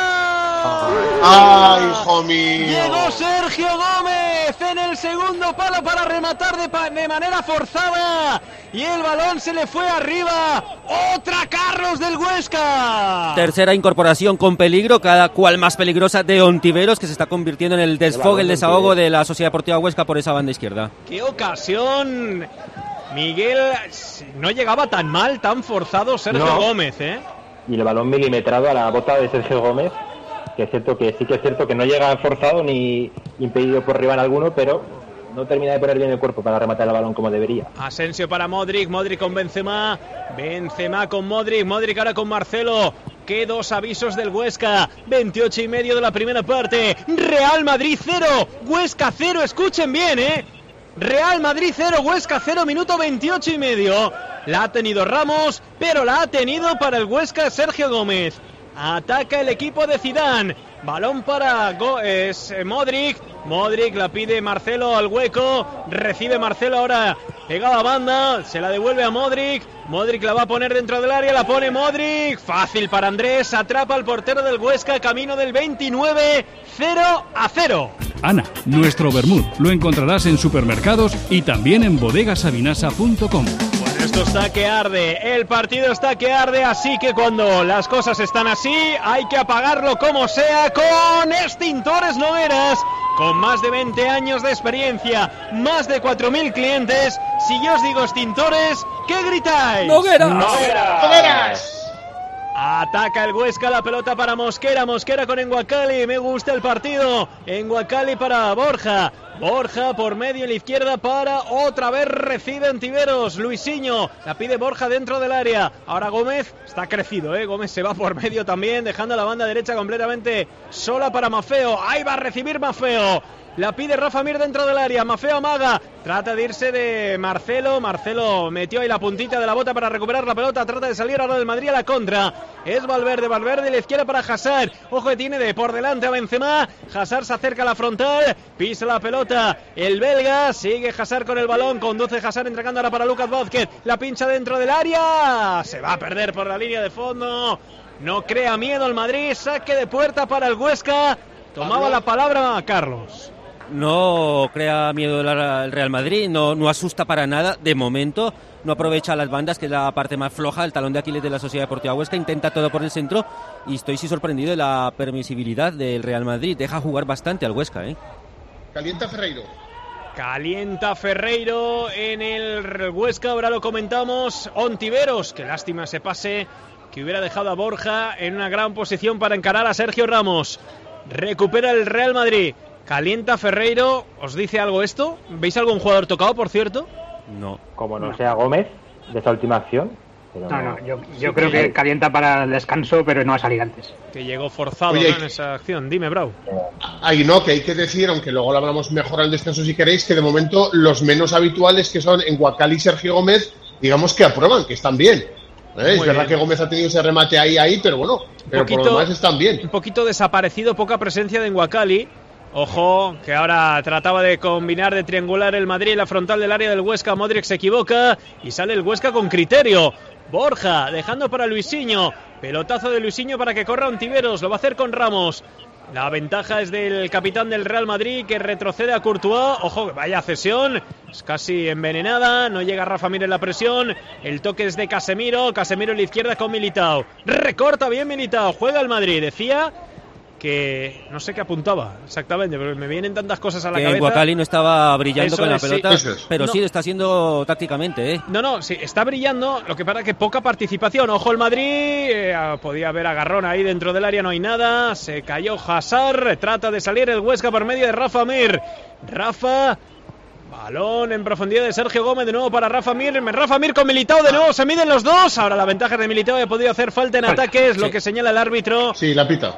¡Ay, hijo mío! Llegó Sergio Gómez en el segundo palo para rematar de manera forzada y el balón se le fue arriba. ¡Otra Carlos del Huesca! Tercera incorporación con peligro, cada cual más peligrosa, de Ontiveros, que se está convirtiendo en el desfogue, el desahogo de la Sociedad Deportiva Huesca por esa banda izquierda. ¡Qué ocasión! Miguel, no llegaba tan mal, tan forzado Sergio Gómez, ¿eh? Y el balón milimetrado a la bota de Sergio Gómez, que es cierto que sí que es cierto que no llega forzado ni impedido por rival alguno, pero no termina de poner bien el cuerpo para rematar el balón como debería. Asensio para Modric con Benzema con Modric ahora con Marcelo. Qué dos avisos del Huesca, 28 y medio de la primera parte. Real Madrid 0, Huesca 0, escuchen bien, Real Madrid 0, Huesca 0, minuto 28 y medio. La ha tenido Ramos, pero la ha tenido para el Huesca Sergio Gómez. Ataca el equipo de Zidane. Balón para Modric. Modric la pide Marcelo al hueco. Recibe Marcelo ahora. Pegada a banda. Se la devuelve a Modric. Modric la va a poner dentro del área. La pone Modric. Fácil para Andrés. Atrapa al portero del Huesca. Camino del 29. 0-0. Ana, nuestro vermut lo encontrarás en supermercados y también en bodegasabinasa.com. Esto está que arde, el partido está que arde, así que cuando las cosas están así hay que apagarlo como sea con Extintores Nogueras, con más de 20 años de experiencia, más de 4.000 clientes. Si yo os digo extintores, ¿qué gritáis? ¡Nogueras! ¡Nogueras! Ataca el Huesca, la pelota para Mosquera, Mosquera con Enguacali, me gusta el partido, Enguacali para Borja, Borja por medio en la izquierda para, otra vez recibe Ontiveros, Luisinho, la pide Borja dentro del área, ahora Gómez, está crecido, Gómez se va por medio también, dejando la banda derecha completamente sola para Maffeo, ahí va a recibir Maffeo, la pide Rafa Mir dentro del área, Maffeo amaga, trata de irse de Marcelo, Marcelo metió ahí la puntita de la bota para recuperar la pelota, trata de salir ahora del Madrid a la contra, es Valverde, Valverde a la izquierda para Hazard, ojo que tiene de por delante a Benzema, Hazard se acerca a la frontal, pisa la pelota, el belga, sigue Hazard con el balón, conduce Hazard entregando ahora para Lucas Vázquez, la pincha dentro del área, se va a perder por la línea de fondo, no crea miedo el Madrid, saque de puerta para el Huesca, tomaba la palabra Carlos. No crea miedo el Real Madrid, no asusta para nada, de momento, no aprovecha las bandas, que es la parte más floja, el talón de Aquiles de la Sociedad Deportiva Huesca, intenta todo por el centro y estoy sorprendido de la permisibilidad del Real Madrid, deja jugar bastante al Huesca. Calienta Ferreiro. Calienta Ferreiro en el Huesca, ahora lo comentamos, Ontiveros, qué lástima ese pase que hubiera dejado a Borja en una gran posición para encarar a Sergio Ramos, recupera el Real Madrid. Calienta Ferreiro, ¿os dice algo esto? ¿Veis algún jugador tocado, por cierto? No. Como no sea Gómez, de esa última acción. Pero yo creo que calienta para el descanso, pero no va a salir antes. Que llegó forzado, ¿no? En esa acción. Dime, Brau. Ahí no, que hay que decir, aunque luego lo hablamos mejor al descanso si queréis, que de momento los menos habituales, que son Enguacali y Sergio Gómez, digamos que aprueban, que están bien. Es verdad que Gómez ha tenido ese remate ahí, pero bueno, pero por lo demás están bien. Un poquito desaparecido, poca presencia de Enguacali. Ojo, que ahora trataba de combinar, de triangular el Madrid en la frontal del área del Huesca. Modric se equivoca y sale el Huesca con criterio. Borja, dejando para Luisinho. Pelotazo de Luisinho para que corra Ontiveros. Lo va a hacer con Ramos. La ventaja es del capitán del Real Madrid, que retrocede a Courtois. Ojo, vaya cesión. Es casi envenenada. No llega Rafa Mir en la presión. El toque es de Casemiro. Casemiro en la izquierda con Militao. Recorta bien Militao. Juega el Madrid. Decía que no sé qué apuntaba exactamente, pero me vienen tantas cosas a la cabeza. Enguacali no estaba brillando con la pelota, sí. Pero sí lo está haciendo tácticamente, No, sí, está brillando, lo que pasa es que poca participación. Ojo el Madrid, podía haber agarrón ahí dentro del área, no hay nada, se cayó Hazard, trata de salir el Huesca por medio de Rafa Mir. Rafa, balón en profundidad de Sergio Gómez, de nuevo para Rafa Mir con Militao, de nuevo se miden los dos, ahora la ventaja de Militao, ha podido hacer falta en ataques, lo que señala el árbitro. Sí, la pita,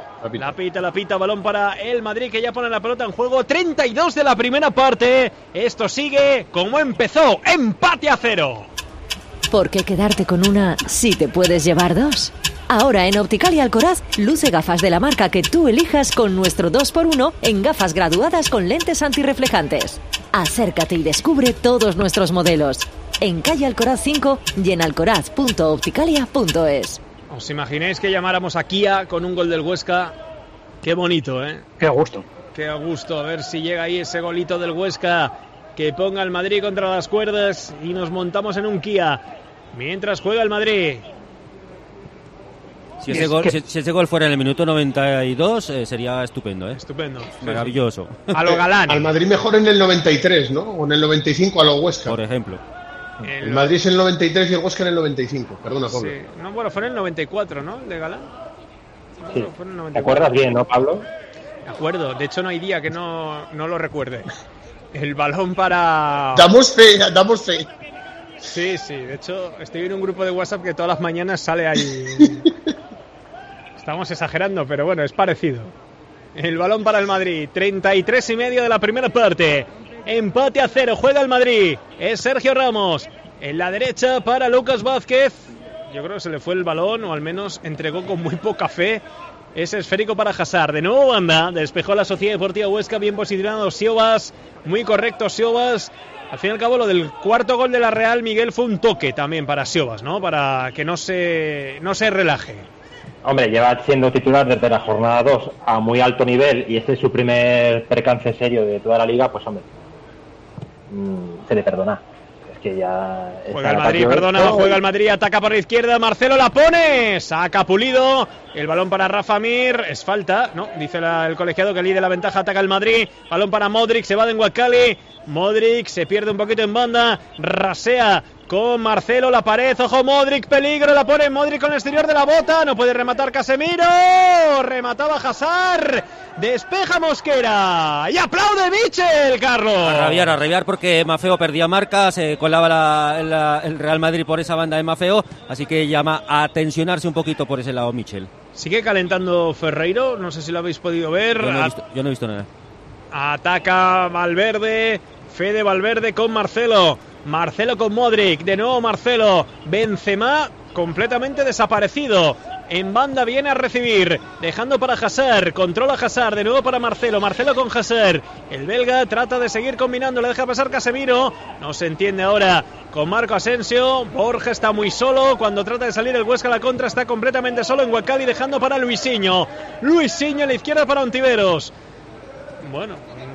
balón para el Madrid, que ya pone la pelota en juego, 32 de la primera parte, esto sigue como empezó, empate a 0. ¿Por qué quedarte con una si te puedes llevar dos? Ahora en Opticalia Alcoraz, luce gafas de la marca que tú elijas con nuestro 2x1 en gafas graduadas con lentes antirreflejantes. Acércate y descubre todos nuestros modelos. En calle Alcoraz 5 y en alcoraz.opticalia.es. ¿Os imagináis que llamáramos a Kia con un gol del Huesca? Qué bonito, Qué gusto. Qué gusto, a ver si llega ahí ese golito del Huesca que ponga al Madrid contra las cuerdas y nos montamos en un Kia mientras juega el Madrid. Si ese gol fuera en el minuto 92 sería estupendo, Estupendo. Maravilloso. A lo Galán. Al Madrid mejor en el 93, ¿no? O en el 95 a lo Huesca. Por ejemplo. El Madrid es en el 93 y el Huesca en el 95. Perdona, Pablo. Sí. No, bueno, fue en el 94, ¿no? El de Galán. Sí. ¿Te acuerdas bien, no, Pablo? De acuerdo. De hecho, no hay día que no lo recuerde. El balón para... Damos fe. Sí. De hecho, estoy en un grupo de WhatsApp que todas las mañanas sale ahí... Estamos exagerando, pero bueno, es parecido. El balón para el Madrid, 33,5 de la primera parte. Empate a 0, juega el Madrid. Es Sergio Ramos. En la derecha para Lucas Vázquez. Yo creo que se le fue el balón, o al menos entregó con muy poca fe. Ese esférico para Hazard. De nuevo banda, despejó la Sociedad Deportiva Huesca, bien posicionado Siobas. Muy correcto Siobas. Al fin y al cabo, lo del cuarto gol de la Real, Miguel, fue un toque también para Siobas, ¿no? Para que no se relaje. Hombre, lleva siendo titular desde la jornada 2 a muy alto nivel y este es su primer percance serio de toda la liga, pues hombre, se le perdona. Es que ya... Juega el Madrid, juega el Madrid, ataca por la izquierda, Marcelo la pone, saca Pulido, el balón para Rafa Mir, es falta, ¿no? Dice el colegiado que líder la ventaja, ataca el Madrid, balón para Modric, se va de Enguacali, Modric se pierde un poquito en banda, rasea con Marcelo, la pared, ojo Modric, peligro, la pone Modric con el exterior de la bota, no puede rematar Casemiro, remataba Hazard, despeja Mosquera y aplaude Michel, Carlos. A rabiar porque Maffeo perdía marca, se colaba el Real Madrid por esa banda de Maffeo, así que llama a tensionarse un poquito por ese lado Michel. Sigue calentando Ferreiro, no sé si lo habéis podido ver. Yo no he visto nada. Ataca Valverde, Fede Valverde con Marcelo. Marcelo con Modric, de nuevo Marcelo. Benzema completamente desaparecido. En banda viene a recibir, dejando para Hazard, controla Hazard, de nuevo para Marcelo, Marcelo con Hazard. El belga trata de seguir combinando, le deja pasar Casemiro. No se entiende ahora con Marco Asensio. Borja está muy solo, cuando trata de salir el Huesca a la contra está completamente solo en Guacali, dejando para Luisinho. Luisinho a la izquierda para Ontiveros. Bueno,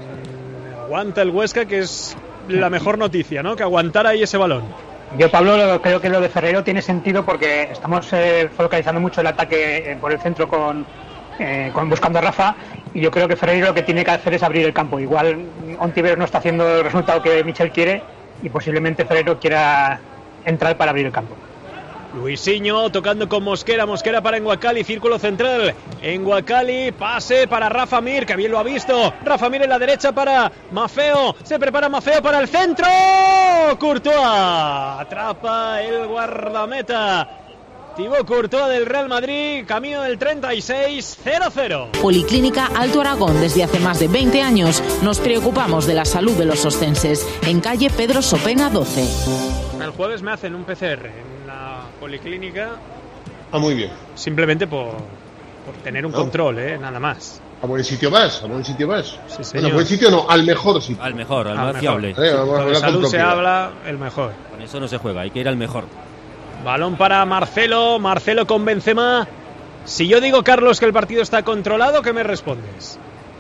aguanta el Huesca, que es la mejor noticia, ¿no? Que aguantara ahí ese balón. Yo, Pablo, creo que lo de Ferreiro tiene sentido porque estamos focalizando mucho el ataque por el centro con buscando a Rafa, y yo creo que Ferreiro lo que tiene que hacer es abrir el campo. Igual Ontiveros no está haciendo el resultado que Michel quiere y posiblemente Ferreiro quiera entrar para abrir el campo. Luisinho tocando con Mosquera, Mosquera para Enguacali, círculo central, Enguacali, pase para Rafa Mir, que bien lo ha visto, Rafa Mir en la derecha para Maffeo, se prepara Maffeo para el centro, Courtois, atrapa el guardameta, Thibaut Courtois del Real Madrid, camino del 36, 0-0. Policlínica Alto Aragón, desde hace más de 20 años nos preocupamos de la salud de los ostenses, en calle Pedro Sopena 12. El jueves me hacen un PCR en la policlínica. Muy bien. Simplemente por tener un control, nada más. A buen sitio vas, Sí, bueno, a buen sitio no, al mejor sitio. Al más fiable. Con salud se habla, el mejor. Con eso no se juega, hay que ir al mejor. Balón para Marcelo, Marcelo con Benzema. Si yo digo, Carlos, que el partido está controlado, ¿qué me respondes?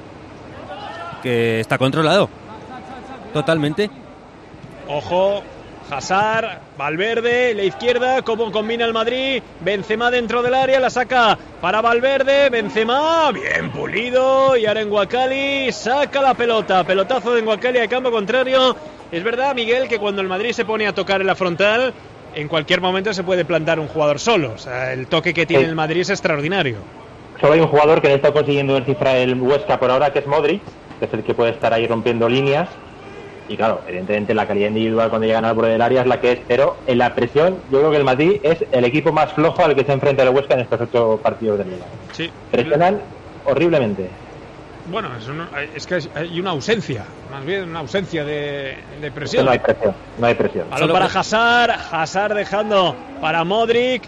Que está controlado. Totalmente. Ojo, Hazard, Valverde, la izquierda, cómo combina el Madrid, Benzema dentro del área, la saca para Valverde, Benzema, bien pulido, y ahora Enguacali saca la pelota, pelotazo de Enguacali al campo contrario. Es verdad, Miguel, que cuando el Madrid se pone a tocar en la frontal, en cualquier momento se puede plantar un jugador solo, o sea, el toque que tiene el Madrid es extraordinario. Solo hay un jugador que le está consiguiendo descifrar el Huesca por ahora, que es Modric, que es el que puede estar ahí rompiendo líneas. Y claro, evidentemente la calidad individual cuando llegan al borde del área es la que es, pero en la presión yo creo que el Madrid es el equipo más flojo al que se enfrenta el Huesca en estos 8 partidos de Liga. Sí. Presionan horriblemente. Bueno, es que hay una ausencia, más bien una ausencia de presión. No hay presión. Balón para Hazard dejando para Modric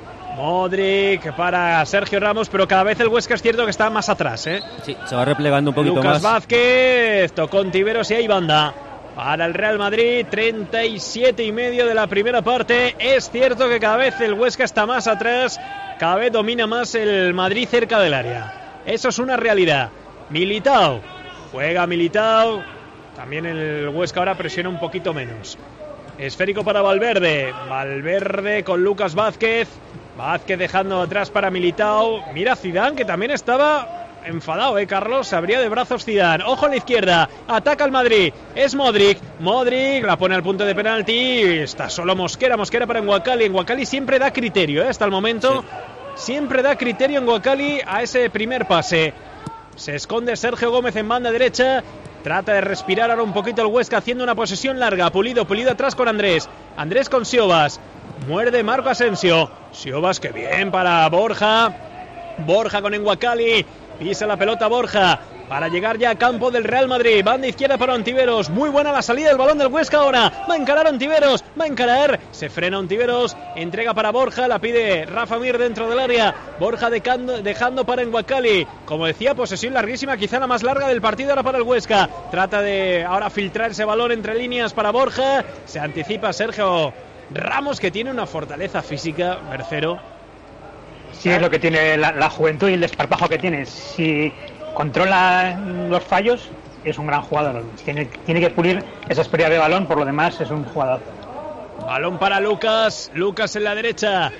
para Sergio Ramos, pero cada vez el Huesca es cierto que está más atrás, Sí, se va replegando un poquito Lucas más. Vázquez, tocó Ontiveros y hay banda para el Real Madrid, 37,5 de la primera parte. Es cierto que cada vez el Huesca está más atrás, cada vez domina más el Madrid cerca del área. Eso es una realidad. Militao, juega Militao, también el Huesca ahora presiona un poquito menos. Esférico para Valverde con Lucas Vázquez dejando atrás para Militao. Mira Zidane, que también estaba enfadado, Carlos, se abría de brazos Zidane. Ojo a la izquierda, ataca el Madrid, es Modric, la pone al punto de penalti, está solo Mosquera para Enguacali siempre da criterio, hasta el momento, siempre da criterio Enguacali a ese primer pase. Se esconde Sergio Gómez en banda derecha, trata de respirar ahora un poquito el Huesca haciendo una posesión larga, pulido atrás con Andrés con Siobas, muerde Marco Asensio, Siobas, que bien para Borja con Enguacali, pisa la pelota Borja para llegar ya a campo del Real Madrid, banda izquierda para Ontiveros, muy buena la salida del balón del Huesca ahora, va a encarar Ontiveros, se frena Ontiveros, entrega para Borja, la pide Rafa Mir dentro del área, Borja dejando para Enguacali, como decía, posesión larguísima, quizá la más larga del partido ahora para el Huesca, trata de ahora filtrar ese balón entre líneas para Borja, se anticipa Sergio Ramos, que tiene una fortaleza física, Bercero. Sí, es lo que tiene la juventud y el desparpajo que tiene. Si controla los fallos, es un gran jugador. Tiene que pulir esa pérdida de balón, por lo demás es un jugador. Balón para Lucas en la derecha,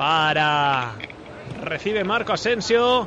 recibe Marco Asensio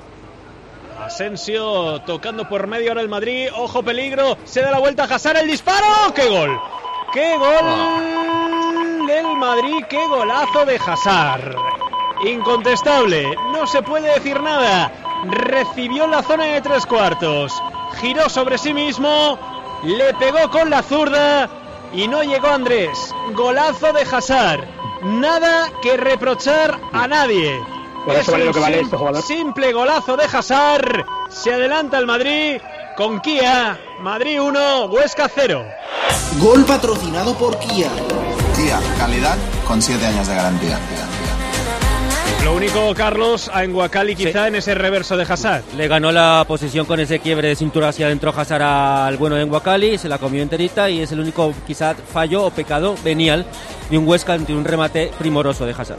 tocando por medio ahora el Madrid, ojo peligro, se da la vuelta a Hazard, el disparo, ¡qué gol! gol del Madrid, qué golazo de Hazard. Incontestable, no se puede decir nada. Recibió en la zona de 3/4, giró sobre sí mismo, le pegó con la zurda y no llegó Andrés. Golazo de Hazard, nada que reprochar a nadie. Por eso vale lo que vale este jugador. Simple golazo de Hazard. Se adelanta el Madrid con Kia. Madrid 1, Huesca 0. Gol patrocinado por Kia. Kia, calidad con 7 años de garantía. Lo único, Carlos, a Enguacali quizá en ese reverso de Hazard. Le ganó la posición con ese quiebre de cintura hacia adentro Hazard al bueno de Enguacali, se la comió enterita y es el único quizá fallo o pecado venial de un Huesca ante un remate primoroso de Hazard.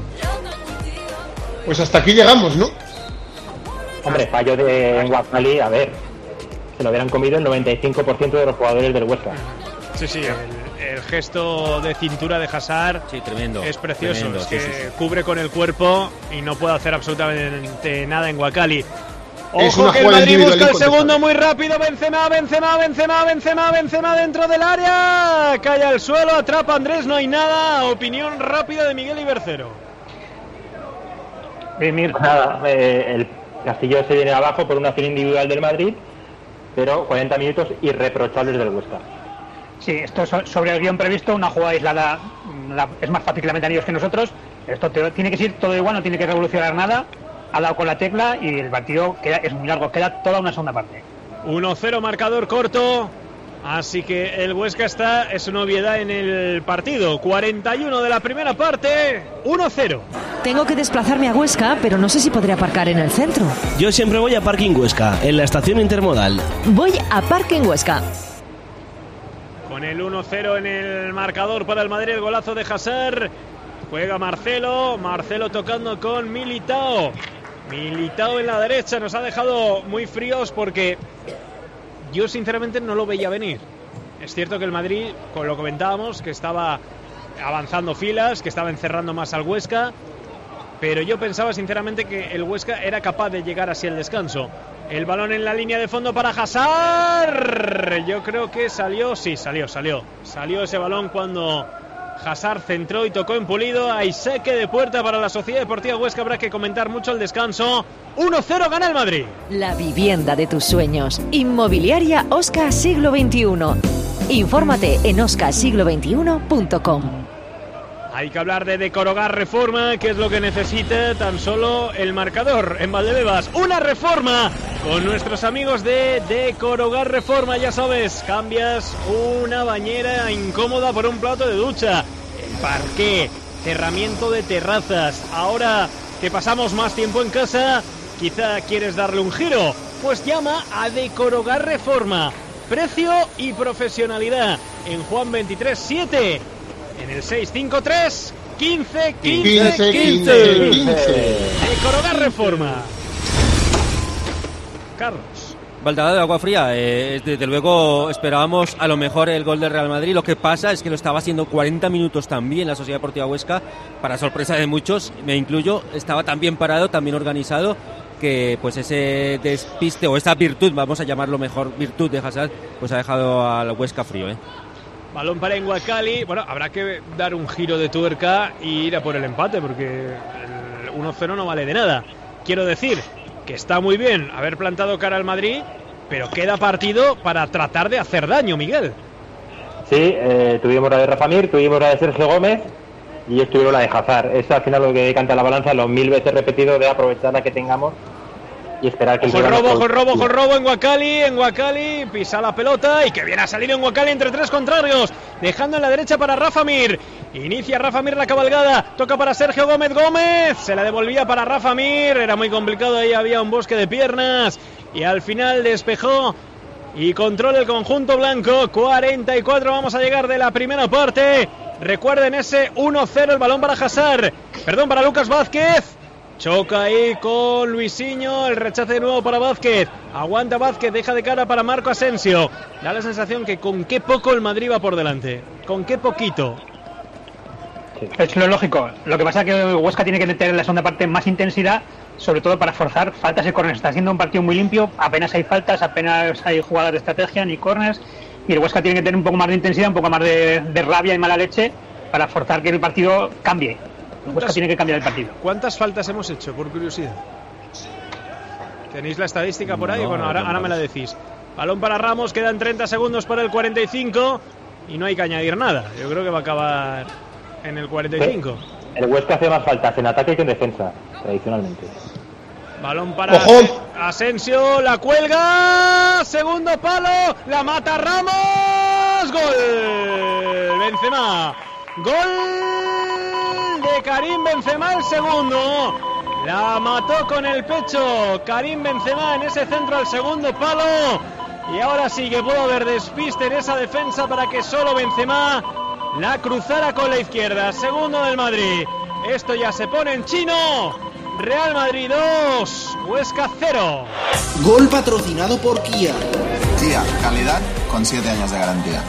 Pues hasta aquí llegamos, ¿no? Hombre, fallo de Enguacali, a ver, se lo hubieran comido el 95% de los jugadores del Huesca. Sí, el gesto de cintura de Hazard tremendo, es precioso, tremendo, es que cubre con el cuerpo y no puede hacer absolutamente nada en Enguacali. Ojo que el Madrid busca el segundo muy rápido. Benzema dentro del área, cae al suelo, atrapa a Andrés, no hay nada. Opinión rápida de Miguel Ibercero. Nada, el Castillo se viene abajo por una acción individual del Madrid, pero 40 minutos irreprochables del Huesca. Sí, esto es sobre el guión previsto, una jugada aislada es más fácil que la metan ellos que nosotros. Esto tiene que ser todo igual, no tiene que revolucionar nada. Ha dado con la tecla y el partido es muy largo, queda toda una segunda parte. 1-0 marcador corto, así que el Huesca es una obviedad en el partido. 41 de la primera parte, 1-0. Tengo que desplazarme a Huesca, pero no sé si podré aparcar en el centro. Yo siempre voy a Parking Huesca, en la estación intermodal. Voy a Parking Huesca. Con el 1-0 en el marcador para el Madrid, el golazo de Hazard. Juega Marcelo tocando con Militao en la derecha. Nos ha dejado muy fríos porque yo sinceramente no lo veía venir. Es cierto que el Madrid, como lo comentábamos, que estaba avanzando filas, que estaba encerrando más al Huesca, pero yo pensaba sinceramente que el Huesca era capaz de llegar así al descanso. El balón en la línea de fondo para Hazard. Yo creo que salió ese balón cuando Hazard centró y tocó en Pulido. Hay saque de puerta para la Sociedad Deportiva Huesca. Habrá que comentar mucho el descanso. 1-0 gana el Madrid. La vivienda de tus sueños. Inmobiliaria Oscar Siglo XXI. Infórmate en oscarsiglo21.com. Hay que hablar de Decorogar Reforma, que es lo que necesita tan solo el marcador en Valdebebas. Una reforma con nuestros amigos de Decorogar Reforma. Ya sabes, cambias una bañera incómoda por un plato de ducha, el parqué, cerramiento de terrazas. Ahora que pasamos más tiempo en casa, quizá quieres darle un giro. Pues llama a Decorogar Reforma. Precio y profesionalidad en Juan 23-7. En el 653 15 15 15. Decorogar Reforma. Carlos. Baldada de agua fría. Desde luego esperábamos a lo mejor el gol del Real Madrid. Lo que pasa es que lo estaba haciendo 40 minutos también la Sociedad Deportiva Huesca, para sorpresa de muchos, me incluyo. Estaba tan bien parado, tan bien organizado, que pues ese despiste o esa virtud, vamos a llamarlo mejor virtud de Hazard, pues ha dejado al Huesca frío. Balón para Enguacali. Bueno, habrá que dar un giro de tuerca y ir a por el empate, porque el 1-0 no vale de nada. Quiero decir que está muy bien haber plantado cara al Madrid, pero queda partido para tratar de hacer daño, Miguel. Sí, tuvimos la de Rafa Mir, tuvimos la de Sergio Gómez y ellos tuvieron la de Hazard. Es al final lo que canta la balanza, los 1000 veces repetido de aprovechar la que tengamos y esperar que el robo Enguacali pisa la pelota y que bien ha salido Enguacali entre tres contrarios, dejando en la derecha para Rafa Mir. Inicia Rafa Mir la cabalgada, toca para Sergio Gómez, se la devolvía para Rafa Mir, era muy complicado, ahí había un bosque de piernas y al final despejó y controla el conjunto blanco. 44 vamos a llegar de la primera parte. Recuerden ese 1-0, el balón para para Lucas Vázquez. Choca ahí con Luisinho, el rechace de nuevo para Vázquez. Aguanta Vázquez, deja de cara para Marco Asensio. Da la sensación que con qué poco el Madrid va por delante. Con qué poquito. Es lo lógico. Lo que pasa es que Huesca tiene que meter en la segunda parte más intensidad, sobre todo para forzar faltas y córners. Está siendo un partido muy limpio, apenas hay faltas, apenas hay jugadas de estrategia ni córners. Y el Huesca tiene que tener un poco más de intensidad, un poco más de rabia y mala leche para forzar que el partido cambie. El Huesca tiene que cambiar el partido. ¿Cuántas faltas hemos hecho, por curiosidad? ¿Tenéis la estadística por ahí? Bueno, ahora me la decís. Balón para Ramos, quedan 30 segundos para el 45 y no hay que añadir nada. Yo creo que va a acabar en el 45. El Huesca hace más faltas en ataque que en defensa, tradicionalmente. Balón para Asensio, la cuelga, segundo palo, la mata Ramos, gol, Benzema, gol de Karim Benzema, el segundo, la mató con el pecho Karim Benzema en ese centro al segundo palo, y ahora sí que puede haber despiste en esa defensa para que solo Benzema la cruzara con la izquierda. Segundo del Madrid, esto ya se pone en chino. Real Madrid 2, Huesca 0. Gol patrocinado por Kia. Kia, calidad con 7 años de garantía.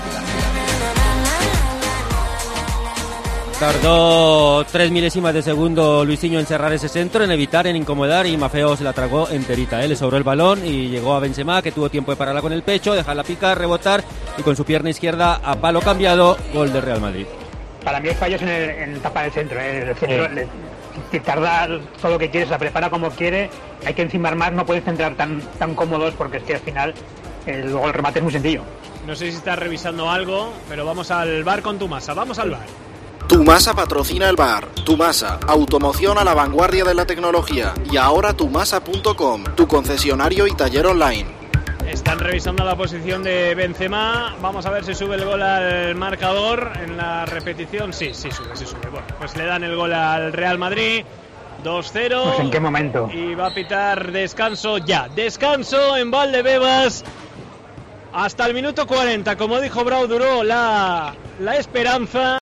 Tardó 3 milésimas de segundo Luisinho en cerrar ese centro, en evitar, en incomodar, y Maffeo se la tragó enterita. Le sobró el balón y llegó a Benzema, que tuvo tiempo de pararla con el pecho, dejarla picar, rebotar y con su pierna izquierda a palo cambiado, gol de Real Madrid. Para mí el fallo es en tapa del centro. El centro tarda todo lo que quiere, se la prepara como quiere, hay que encimar más, no puedes centrar tan cómodos porque es que al final luego el remate es muy sencillo. No sé si estás revisando algo, pero vamos al bar con Tumasa, vamos al bar. Tumasa patrocina el bar. Tumasa, automoción a la vanguardia de la tecnología. Y ahora tumasa.com, tu concesionario y taller online. Están revisando la posición de Benzema. Vamos a ver si sube el gol al marcador en la repetición. Sí, sube. Bueno, pues le dan el gol al Real Madrid. 2-0. Pues ¿en qué momento? Y va a pitar descanso ya. Descanso en Valdebebas. Hasta el minuto 40. Como dijo Brau, duró la esperanza.